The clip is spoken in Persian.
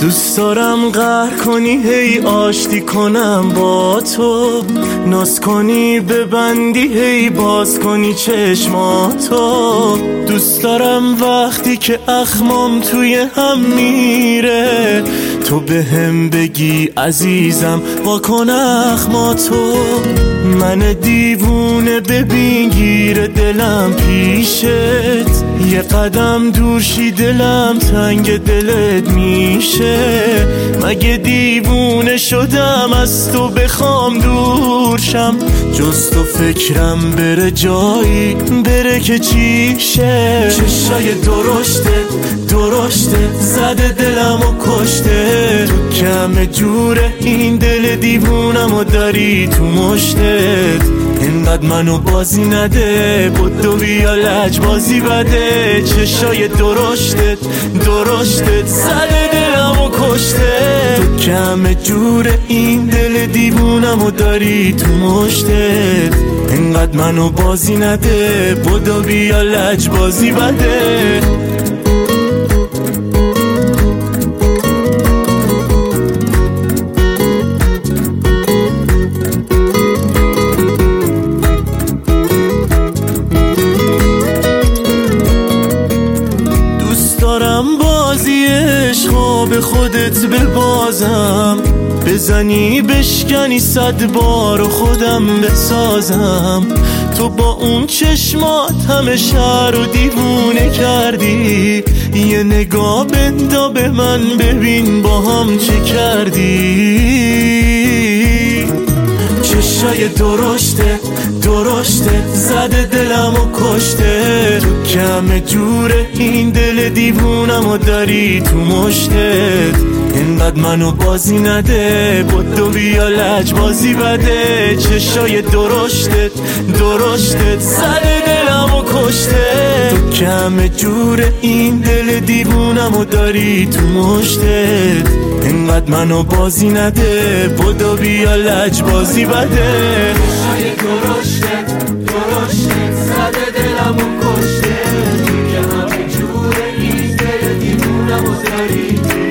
دوست دارم قهر کنی هی آشتی کنم با تو، ناز کنی ببندی هی باز کنی چشماتو. دوست دارم وقتی که اخمام توی هم میره تو به هم بگی عزیزم واکن اخماتو. من دیوونه ببین گیر دلم پیشت، یه قدم دور شی دلم تنگ دلت میشه. مگه دیوونه شدم از تو بخوام دور شم، جز تو فکرم بره جایی بره که چیشه. چشای درشته زده دلم و کشته، تو کم جوره این دل دیوونم و داری تو مشتت. اینقدر منو بازی نده بدو بیا لجبازی بده. چشای درشتت زده دلم و کشته، تو کم جوره این دل دیوونم و داری تو مشتت. اینقدر منو بازی نده بدو بیا لجبازی بده. بازی عشقا به خودت ببازم، بزنی بشکنی 100 بار و خودم بسازم. تو با اون چشمات همه شهر رو دیوونه کردی، یه نگاه بندا به من ببین با هم چه کردی. چشای درشته زده دلم و کشته، تو کم جوره این دل دیوونم و داری تو مشتت. اینقدر منو بازی نده بدو بیا لجبازی بده. چشای درشتت زده دلم و کشته، تو کم جوره این دل دیوونم و داری تو مشتت. اینقدر منو بازی نده بدو بیا لجبازی بده. چشای درشتت زده دلم و کشته، تو که همه جوره این دل دیوونم و داری